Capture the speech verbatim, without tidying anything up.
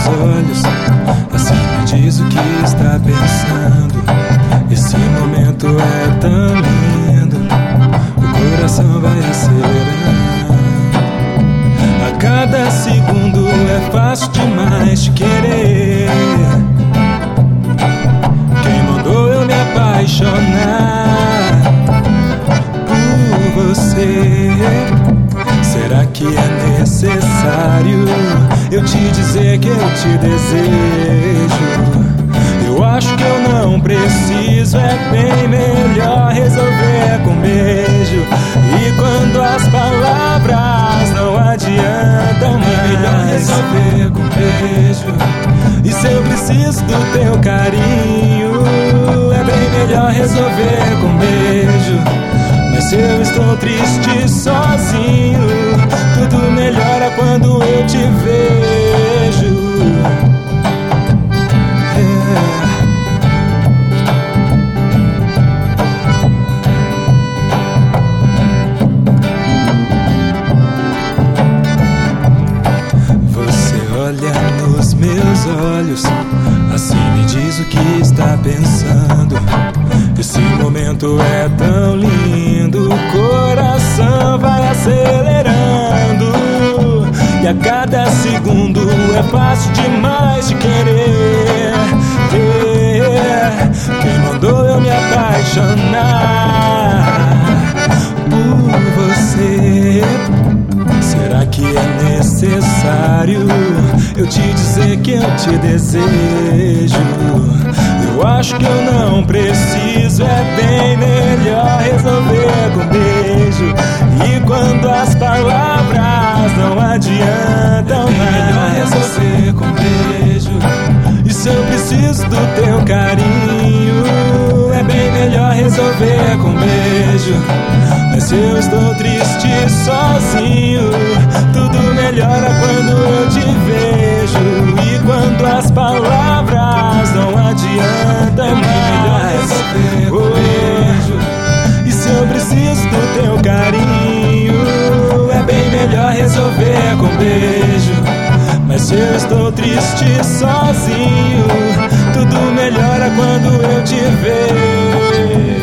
olhos, assim me diz o que está pensando. Esse momento é tão lindo, o coração vai acelerando. A cada segundo é fácil demais te querer. Quem mandou eu me apaixonar por você? Será que é necessário eu te dizer que eu te desejo? Eu acho que eu não preciso, é bem melhor resolver com beijo. E quando as palavras não adiantam mais, é melhor resolver com beijo. E se eu preciso do teu carinho, é bem melhor resolver com beijo. Mas se eu estou triste sozinho, tudo melhora quando eu te vejo. É. Você olha nos meus olhos, assim me diz o que está pensando. Esse momento é tão lindo, o coração vai acelerando. E a cada segundo é fácil demais de querer. Quem mandou eu me apaixonar por você? Será que é necessário eu te dizer que eu te desejo? Eu acho que eu não preciso, é bem melhor resolver com beijo. E quando as palavras não adiantam mais, é melhor resolver com beijo. E se eu preciso do teu carinho, é bem melhor resolver com beijo. Mas se eu estou triste sozinho, tudo melhora quando eu te vejo. E quando as palavras não adiantam mais, oh, e se eu preciso do teu carinho, é bem melhor resolver com beijo. Mas se eu estou triste sozinho, tudo melhora quando eu te vejo.